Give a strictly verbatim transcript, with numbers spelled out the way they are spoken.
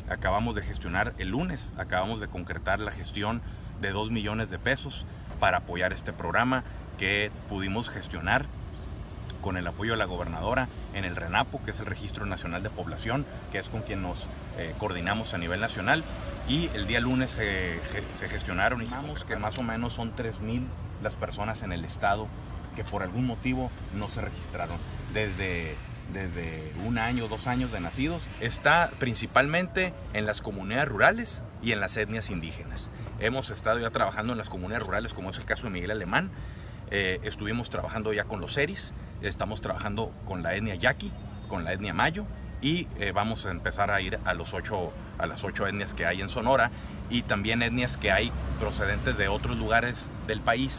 acabamos de gestionar el lunes, acabamos de concretar la gestión de dos millones de pesos para apoyar este programa que pudimos gestionar con el apoyo de la gobernadora en el RENAPO, que es el Registro Nacional de Población, que es con quien nos eh, coordinamos a nivel nacional. Y el día lunes se, se gestionaron y estimamos que más o menos son tres mil las personas en el estado que por algún motivo no se registraron desde, desde un año, dos años de nacidos. Está principalmente en las comunidades rurales y en las etnias indígenas. Hemos estado ya trabajando en las comunidades rurales, como es el caso de Miguel Alemán. Eh, estuvimos trabajando ya con los seris, estamos trabajando con la etnia yaqui, con la etnia mayo, y eh, vamos a empezar a ir a, los ocho, a las ocho etnias que hay en Sonora y también etnias que hay procedentes de otros lugares del país.